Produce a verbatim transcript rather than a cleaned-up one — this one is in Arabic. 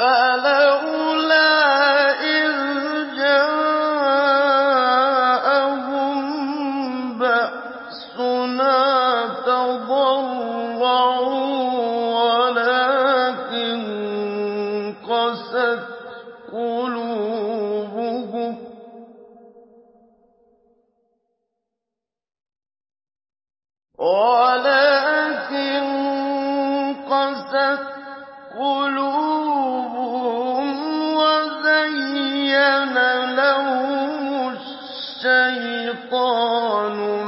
فَلَوْلَا إِذْ جَاءَهُم بَأْسُنَا تَضَرَّعُوا وَلَٰكِن قَسَتْ قُلُوبُهُمْ وَلَٰكِن قَسَتْ قُلُوبُهُمْ وَزَيَّنَ لَهُمُ الشَّيْطَانُ